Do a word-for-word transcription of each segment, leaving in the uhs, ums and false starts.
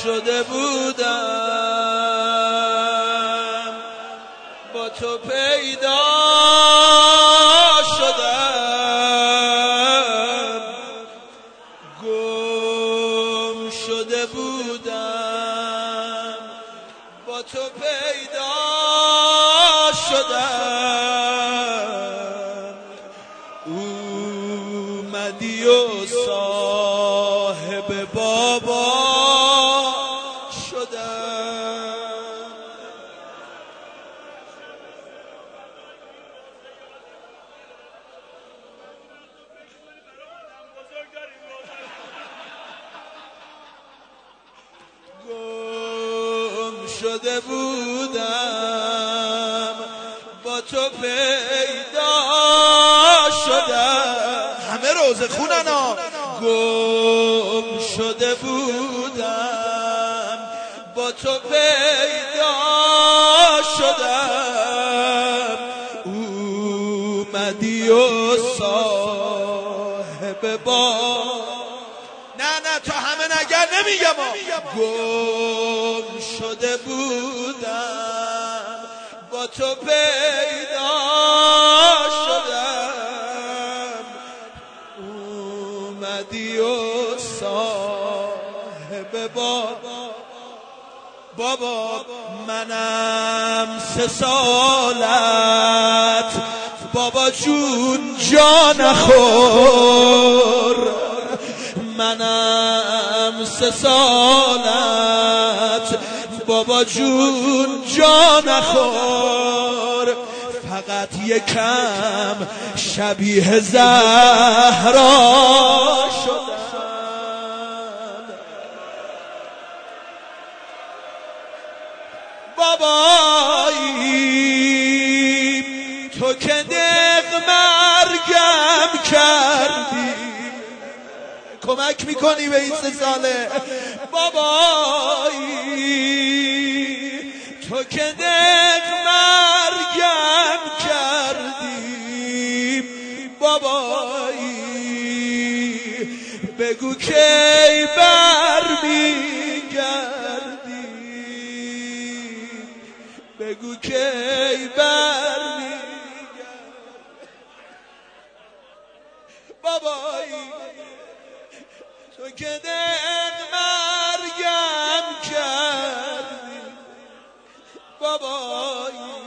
شده بودم با تو پیدا شدم گم شده بودم با تو پیدا شدم اومدی و صاحب بابا شدم گم شده بودم با تو پیدا شدم همه روزه خونن ها گم شده بودم با تو پیدا شدم اومدی و صاحب با نه نه تا همه نگر نمیگم گم شده بودم با تو پیدا شدم اومدی و صاحب بابا بابا منم سه سالت بابا جون جا نخور منم سه سالت بابا جون جا نخور فقط یکم شبیه زهرا شدم بابایی تو که دق مرگم کردی کمک میکنی به این سه ساله بابایی تو که دق مرگم کردی بابایی بگو کی برمیگردی بگو کی برمیگردی بابایی تو که دق مرگم کردی بابایی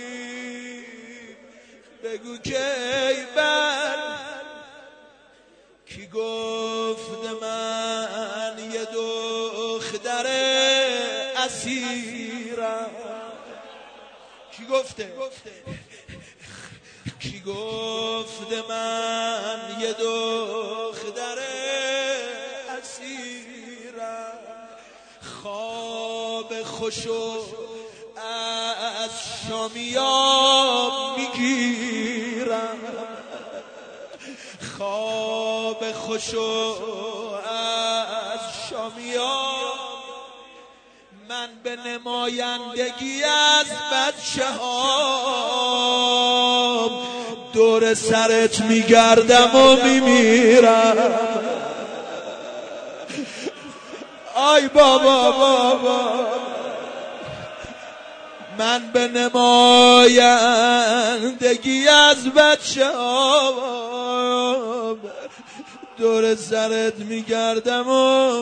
بگو کی بر کی گفت من یه دختر اسیرم کی گفته کی گفت من یه دختر اسیرم خواب خوشو از شامیاب میگیرم خواب خوشو از شامیاب من به نمایندگی از بچه ها دور سرت میگردم و میمیرم آی بابا بابا من به نمایندگی از بچه ها دور سرت میگردم و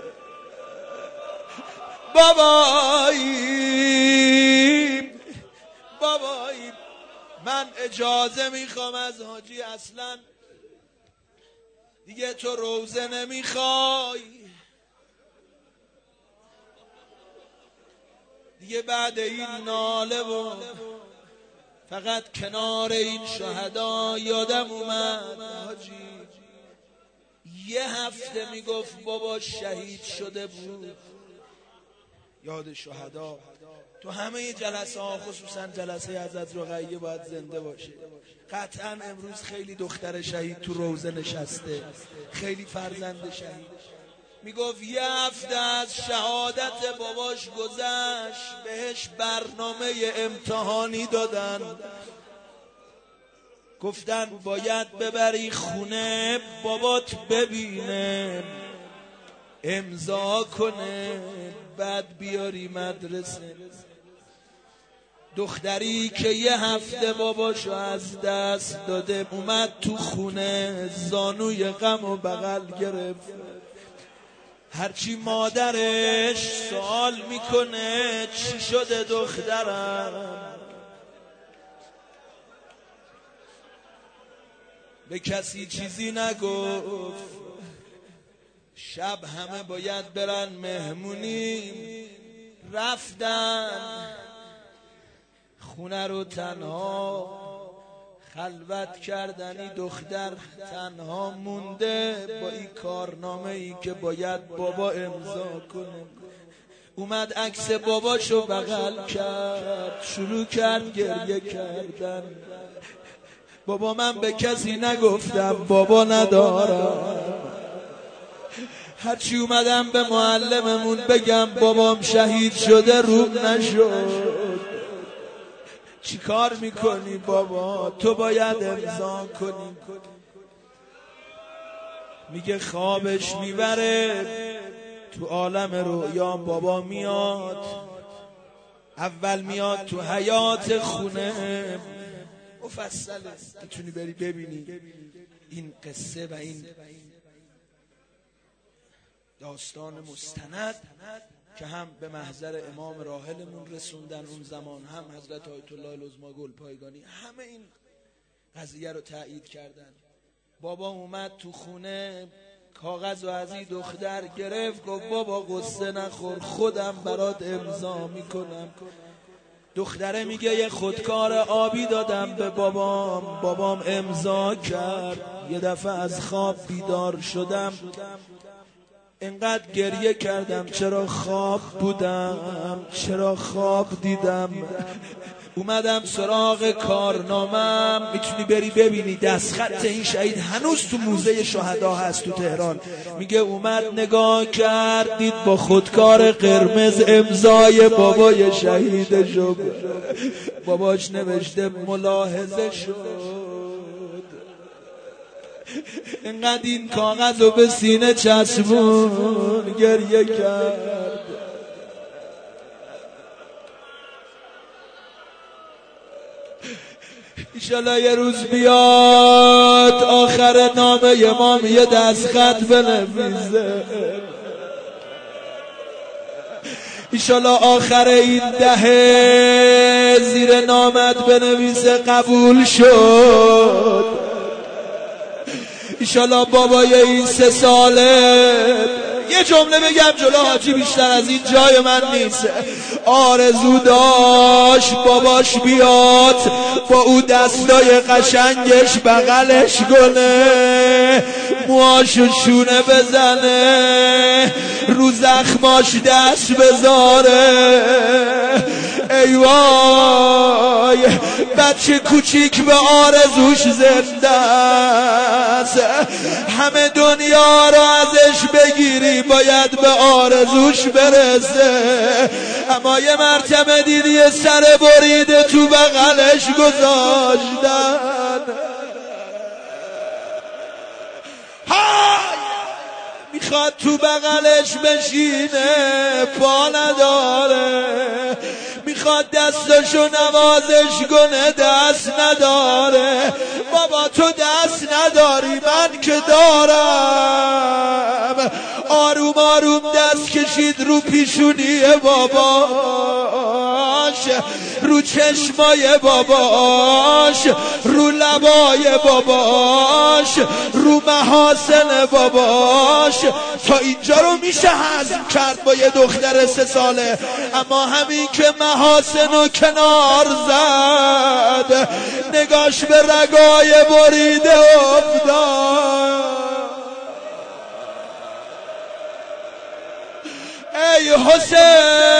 بابایی بابایی من اجازه میخوام از حاجی اصلا دیگه تو روزه نمیخوای دیگه بعد این ناله و فقط کنار این شهدا یادم اومد حاجی یه هفته میگفت بابا شهید شده بود یاد شهدا تو همه جلسه ها خصوصا جلسه حضرت رقیه باید زنده باشه قطعا امروز خیلی دختر شهید تو روزه نشسته خیلی فرزند شهید میگفت یه هفته از شهادت باباش گذشت بهش برنامه امتحانی دادن گفتن باید ببری خونه بابات ببینه امضا کنه بعد بیاری مدرسه. دختری که یه هفته باباشو از دست داده اومد تو خونه، زانوی غم و بغل گرفت. هرچی مادرش سوال میکنه چی شده دخترم، به کسی چیزی نگفت. شب همه باید برن مهمونی، رفتن خونه رو تنها خلوت کردنی. دختر تنها مونده با این کارنامه ای که باید بابا امضا کنه. اومد عکس باباشو بغل کرد، شروع کرد گریه کردن. بابا من به کسی نگفتم، بابا ندارم. هرچی اومدم به معلممون بگم بابام شهید شده روم نشد. چی کار میکنی بابا؟ تو باید امضا کنی. میگه خوابش میبره، تو عالم رویا بابا میاد. اول میاد تو حیات خونه، مفصله، میتونی بری ببینی این قصه و این داستان مستند که هم به محضر امام راحلمون رسوندن اون زمان، هم حضرت آیت الله العظمی گلپایگانی، همه این قضیه رو تایید کردن. بابا اومد تو خونه، کاغذ و از این دختر گرفت، گفت بابا قصه نخور، خودم برات امضا میکنم. دختره میگه یه خودکار آبی دادم به بابام، بابام امضا کرد. یه دفعه از خواب بیدار شدم، انقدر گریه کردم چرا خواب بودم، چرا خواب دیدم. اومدم سراغ کارنامم، میتونی بری ببینی دستخط این شهید هنوز تو موزه شهدا هست تو تهران. میگه اومد نگاه کرد، دید با خودکار قرمز امضای بابای شهیدشو، باباش نوشته ملاحظه شد. اینقدر این کاغذ رو به سینه چسبون، گریه کرد. ایشالا یه روز بیاد آخر نامه امام یه دستخط بنویسه. ایشالا آخر این دهه زیر نامت بنویسه قبول شد. ایشالا بابای این سه ساله، یه جمله بگم جلو حاجی، بیشتر از این جای من نیست، آرزو داشت باباش بیاد با او دستای قشنگش بغلش کنه، موهاشو شونه بزنه، رو زخماش دست بذاره. ای وای بچه کوچیک به آرزوش زنده است. همه دنیا رو ازش بگیری باید به آرزوش برسه. اما یه مرتبه دیدی یه سر بریده تو بغلش گذاشتن. میخواد تو بغلش بشینه، پا نداره. میخواد دستشو نوازش کنه، دست نداره. بابا تو دست نداری، من که دارم. آروم آروم دست کشید رو پیشونی باباش، رو چشمای باباش، رو لبای باباش، رو محاسن باباش. تا اینجا رو میشه هضم کرد با یه دختر سه ساله. اما همین که محاسن رو کنار زد، نگاش به رگای بریده افتاد. ای حسین